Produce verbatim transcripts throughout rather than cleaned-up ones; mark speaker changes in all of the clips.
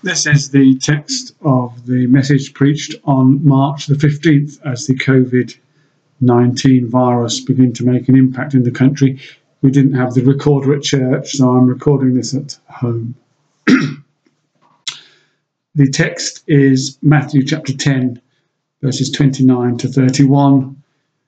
Speaker 1: This is the text of the message preached on March the fifteenth as the COVID nineteen virus began to make an impact in the country. We didn't have the recorder at church, so I'm recording this at home. The text is Matthew chapter ten, verses twenty-nine to thirty-one.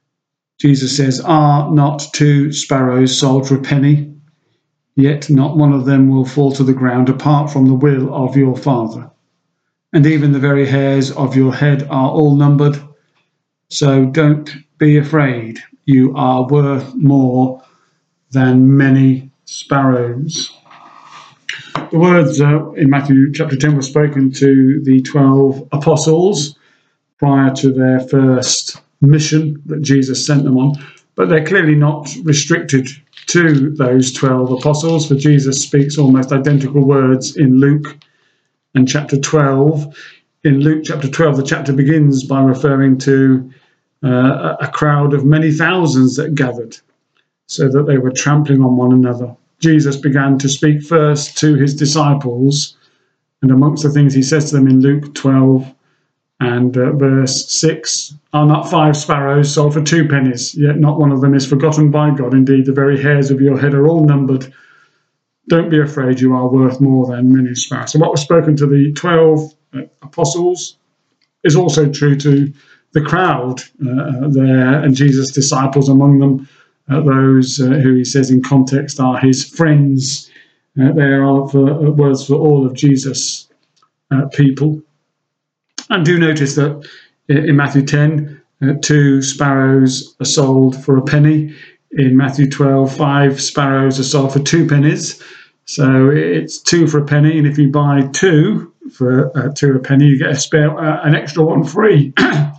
Speaker 1: Jesus says, "Are not two sparrows sold for a penny? Yet not one of them will fall to the ground apart from the will of your Father. And even the very hairs of your head are all numbered. So don't be afraid. You are worth more than many sparrows." The words uh, in Matthew chapter ten were spoken to the twelve apostles prior to their first mission that Jesus sent them on, but they're clearly not restricted to those twelve apostles, for Jesus speaks almost identical words in Luke and chapter twelve. In Luke chapter twelve, the chapter begins by referring to uh, a crowd of many thousands that gathered so that they were trampling on one another. Jesus began to speak first to his disciples, and amongst the things he says to them in Luke twelve and uh, verse six, "Are not five sparrows sold for two pennies? Yet not one of them is forgotten by God. Indeed, the very hairs of your head are all numbered. Don't be afraid, you are worth more than many sparrows." So what was spoken to the twelve uh, apostles is also true to the crowd uh, there, and Jesus' disciples among them, uh, those uh, who he says in context are his friends. Uh, there are for, uh, words for all of Jesus' uh, people. And do notice that in Matthew ten, uh, two sparrows are sold for a penny. In Matthew twelve, five sparrows are sold for two pennies. So it's two for a penny, and if you buy two for uh, two a penny, you get a spare, uh, an extra one free.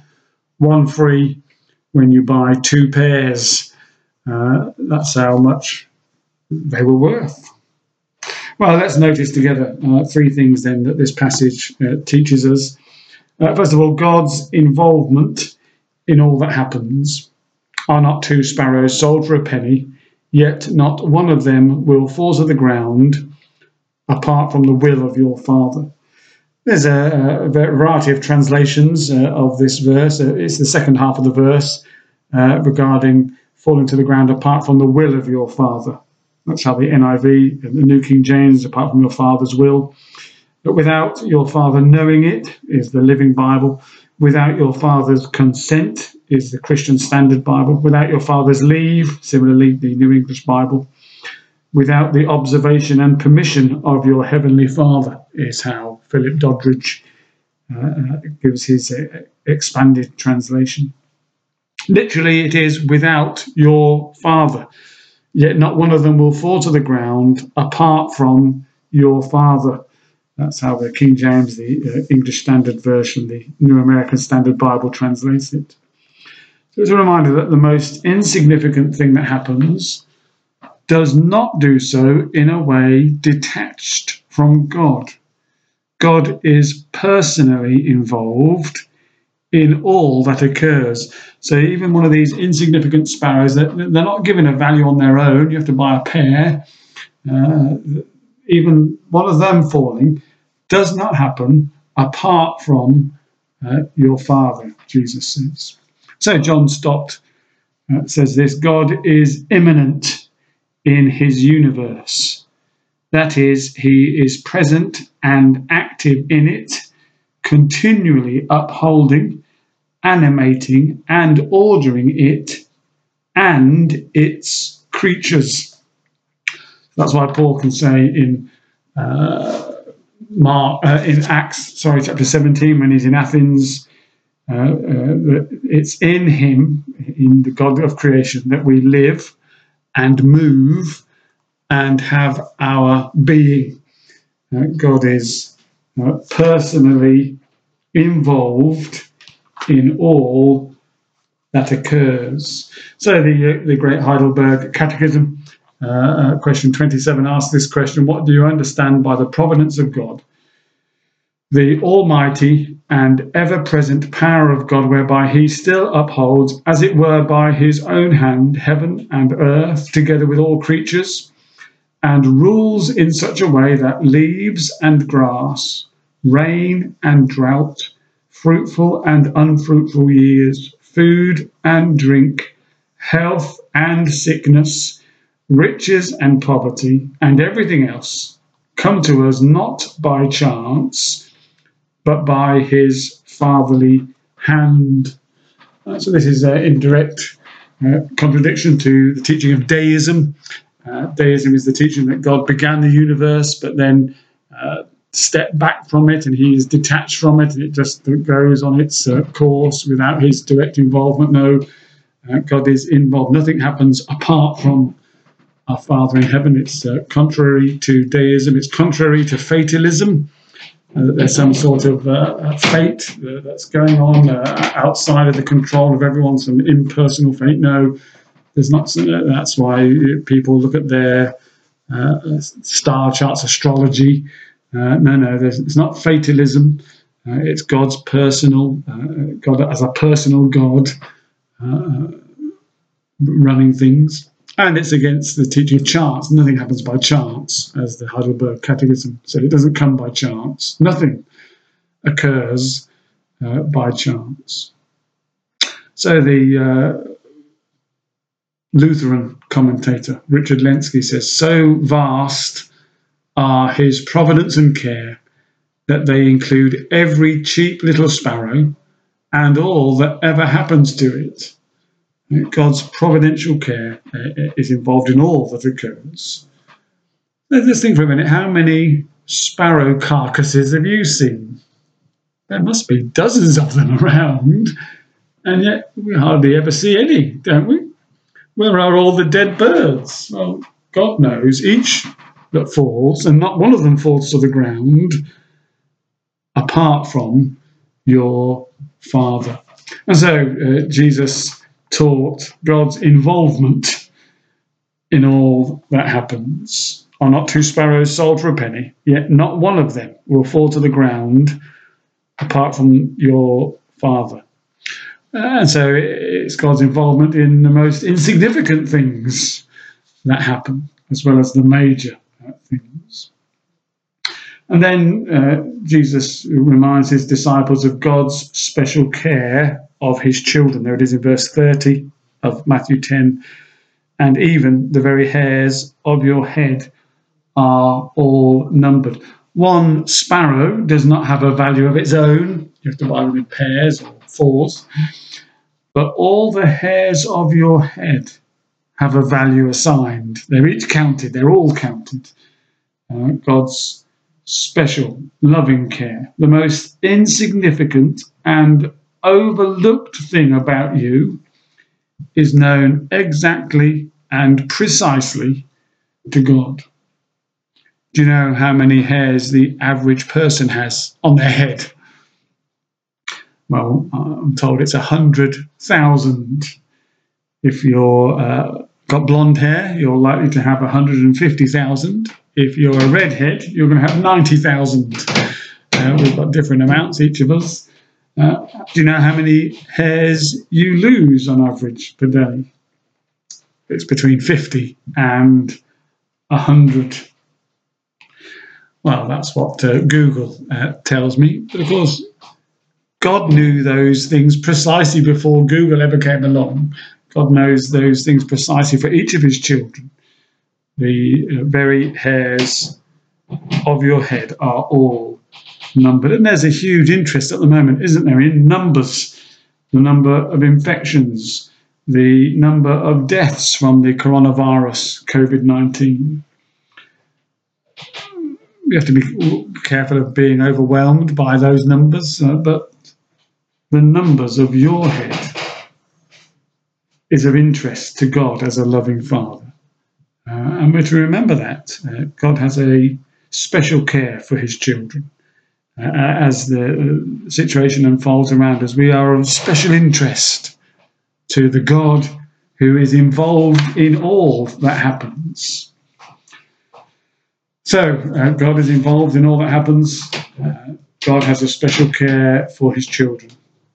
Speaker 1: One free when you buy two pairs. Uh, that's how much they were worth. Well, let's notice together uh, three things then that this passage uh, teaches us. Uh, first of all, God's involvement in all that happens. "Are not two sparrows sold for a penny? Yet not one of them will fall to the ground apart from the will of your Father." There's a, a variety of translations uh, of this verse. Uh, it's the second half of the verse uh, regarding falling to the ground apart from the will of your Father. That's how the N I V, the New King James, apart from your Father's will. But without your Father knowing it is the Living Bible. Without your Father's consent is the Christian Standard Bible. Without your Father's leave, similarly, the New English Bible. Without the observation and permission of your Heavenly Father is how Philip Doddridge uh, gives his uh, expanded translation. Literally, it is without your Father. Yet not one of them will fall to the ground apart from your Father. That's how the King James, the uh, English Standard Version, the New American Standard Bible translates it. So it's a reminder that the most insignificant thing that happens does not do so in a way detached from God. God is personally involved in all that occurs. So even one of these insignificant sparrows, they're not given a value on their own. You have to buy a pair. Uh, even one of them falling does not happen apart from uh, your Father, Jesus says. So John Stott uh, says this: "God is immanent in his universe. That is, he is present and active in it, continually upholding, animating, and ordering it and its creatures." That's why Paul can say in uh, Mark, uh, in Acts, sorry, chapter seventeen, when he's in Athens, uh, uh, that it's in him, in the God of creation, that we live and move and have our being. Uh, God is uh, personally involved in all that occurs. So the uh, the Great Heidelberg Catechism, uh, uh, question twenty-seven, asks this question: "What do you understand by the providence of God? The almighty and ever-present power of God, whereby he still upholds, as it were by his own hand, heaven and earth, together with all creatures, and rules in such a way that leaves and grass, rain and drought, fruitful and unfruitful years, food and drink, health and sickness, riches and poverty, and everything else come to us not by chance, but by his fatherly hand. Uh, so this is an indirect uh, contradiction to the teaching of deism. Uh, deism is the teaching that God began the universe, but then uh, stepped back from it, and he is detached from it, and it just goes on its uh, course without his direct involvement. No, uh, God is involved. Nothing happens apart from our Father in heaven. It's uh, contrary to deism. It's contrary to fatalism. Uh, there's some sort of uh, fate uh, that's going on uh, outside of the control of everyone, some impersonal fate. No, there's not. Uh, that's why people look at their uh, star charts, astrology. Uh, no, no, there's, it's not fatalism. Uh, it's God's personal, uh, God as a personal God uh, running things. And it's against the teaching of chance. Nothing happens by chance, as the Heidelberg Catechism said. It doesn't come by chance. Nothing occurs uh, by chance. So the uh, Lutheran commentator, Richard Lenski, says, so vast are his providence and care that they include every cheap little sparrow and all that ever happens to it. God's providential care is involved in all that occurs. Let's think for a minute, how many sparrow carcasses have you seen? There must be dozens of them around, and yet we hardly ever see any, don't we? Where are all the dead birds? Well, God knows each that falls, and not one of them falls to the ground apart from your Father. And so uh, Jesus taught God's involvement in all that happens. Are not two sparrows sold for a penny? Yet not one of them will fall to the ground apart from your Father. And so it's God's involvement in the most insignificant things that happen, as well as the major things. And then uh, Jesus reminds his disciples of God's special care of his children. There it is in verse thirty of Matthew ten. And even the very hairs of your head are all numbered. One sparrow does not have a value of its own. You have to buy them in pairs or fours. But all the hairs of your head have a value assigned. They're each counted. They're all counted. Uh, God's special, loving care. The most insignificant and overlooked thing about you is known exactly and precisely to God. Do you know how many hairs the average person has on their head? Well, I'm told it's one hundred thousand. If you're uh, got blonde hair, you're likely to have one hundred fifty thousand. If you're a redhead, you're going to have ninety thousand. Uh, we've got different amounts, each of us. Uh, do you know how many hairs you lose on average per day? It's between fifty and one hundred. Well, that's what uh, Google uh, tells me. But of course, God knew those things precisely before Google ever came along. God knows those things precisely for each of his children. The uh, very hairs of your head are all numbered. And there's a huge interest at the moment, isn't there, in numbers, the number of infections, the number of deaths from the coronavirus, COVID nineteen. We have to be careful of being overwhelmed by those numbers, uh, but the numbers of your head is of interest to God as a loving Father. Uh, and we're to remember that. Uh, God has a special care for his children. Uh, as the uh, situation unfolds around us, we are of special interest to the God who is involved in all that happens. So, uh, God is involved in all that happens. Uh, God has a special care for his children.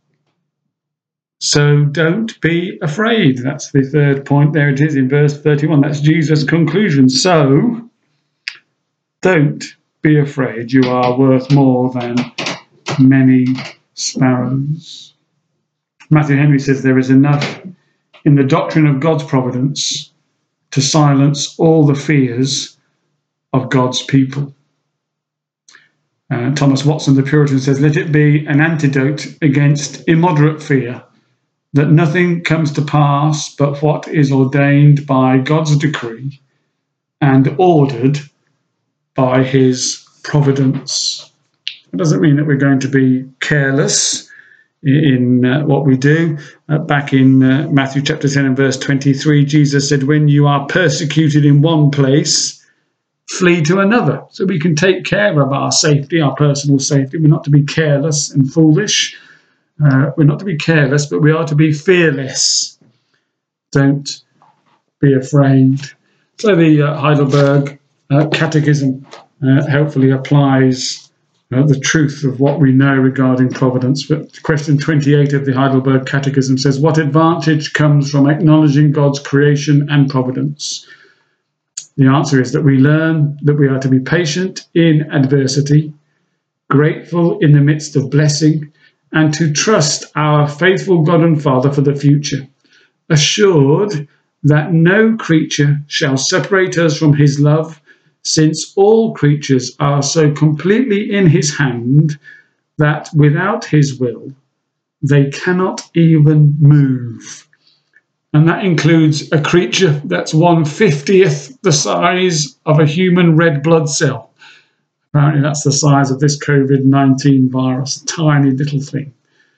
Speaker 1: So don't be afraid. That's the third point. There it is in verse thirty-one. That's Jesus' conclusion. So don't be afraid. You are worth more than many sparrows. Matthew Henry says there is enough in the doctrine of God's providence to silence all the fears of God's people. Uh, Thomas Watson, the Puritan, says, let it be an antidote against immoderate fear, that nothing comes to pass but what is ordained by God's decree and ordered by his providence. It doesn't mean that we're going to be careless in uh, what we do. Uh, back in uh, Matthew chapter ten and verse twenty-three, Jesus said, when you are persecuted in one place, flee to another. So we can take care of our safety, our personal safety. We're not to be careless and foolish. Uh, we're not to be careless, but we are to be fearless. Don't be afraid. So the uh, Heidelberg uh, Catechism uh, helpfully applies uh, the truth of what we know regarding providence. But question twenty-eight of the Heidelberg Catechism says, what advantage comes from acknowledging God's creation and providence? The answer is that we learn that we are to be patient in adversity, grateful in the midst of blessing, and to trust our faithful God and Father for the future, assured that no creature shall separate us from his love, since all creatures are so completely in his hand that without his will they cannot even move. And that includes a creature that's one fiftieth the size of a human red blood cell. Apparently that's the size of this COVID nineteen virus, a tiny little thing.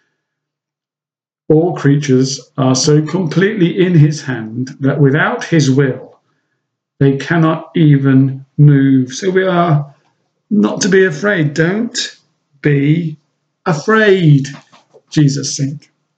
Speaker 1: All creatures are so completely in his hand that without his will, they cannot even move. So we are not to be afraid. Don't be afraid, Jesus said.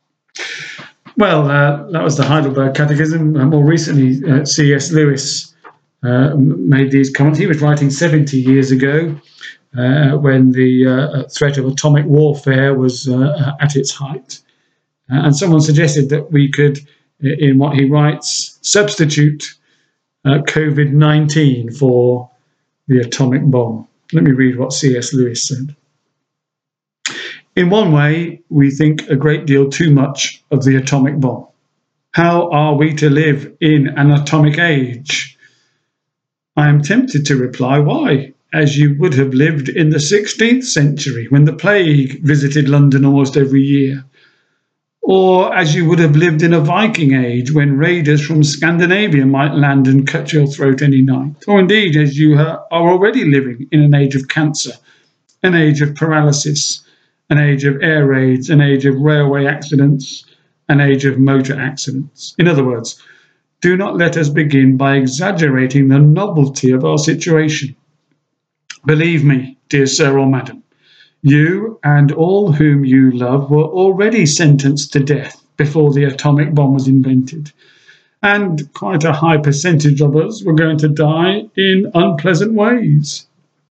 Speaker 1: Well, uh, that was the Heidelberg Catechism. Uh, more recently, uh, C S Lewis uh, made these comments. He was writing seventy years ago uh, when the uh, threat of atomic warfare was uh, at its height. Uh, and someone suggested that we could, in what he writes, substitute uh, COVID nineteen for the atomic bomb. Let me read what C S Lewis said. In one way, we think a great deal too much of the atomic bomb. How are we to live in an atomic age? I am tempted to reply, why? As you would have lived in the sixteenth century when the plague visited London almost every year. Or as you would have lived in a Viking age when raiders from Scandinavia might land and cut your throat any night. Or indeed, as you are already living in an age of cancer, an age of paralysis, an age of air raids, an age of railway accidents, an age of motor accidents. In other words, do not let us begin by exaggerating the novelty of our situation. Believe me, dear sir or madam, you and all whom you love were already sentenced to death before the atomic bomb was invented. And quite a high percentage of us were going to die in unpleasant ways.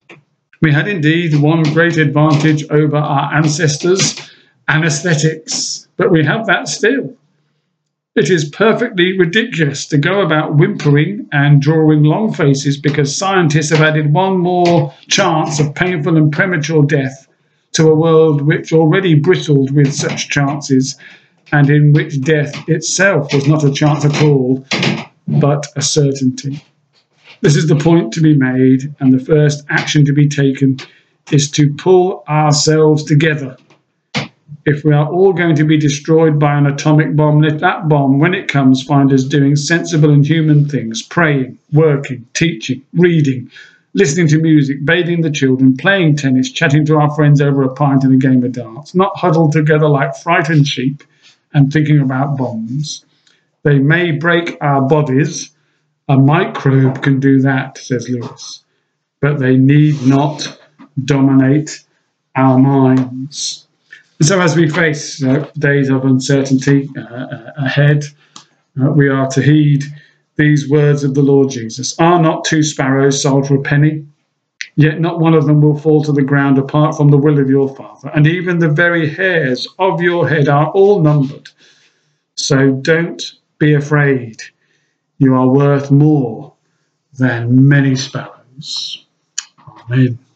Speaker 1: We had indeed one great advantage over our ancestors, anesthetics, but we have that still. It is perfectly ridiculous to go about whimpering and drawing long faces because scientists have added one more chance of painful and premature death to a world which already bristled with such chances, and in which death itself was not a chance at all, but a certainty. This is the point to be made, and the first action to be taken is to pull ourselves together. If we are all going to be destroyed by an atomic bomb, let that bomb, when it comes, find us doing sensible and human things, praying, working, teaching, reading, listening to music, bathing the children, playing tennis, chatting to our friends over a pint and a game of darts, not huddled together like frightened sheep and thinking about bombs. They may break our bodies. A microbe can do that, says Lewis, but they need not dominate our minds. And so as we face uh, days of uncertainty uh, uh, ahead, uh, we are to heed these words of the Lord Jesus. Are not two sparrows sold for a penny? Yet not one of them will fall to the ground apart from the will of your Father. And even the very hairs of your head are all numbered. So don't be afraid. You are worth more than many sparrows. Amen.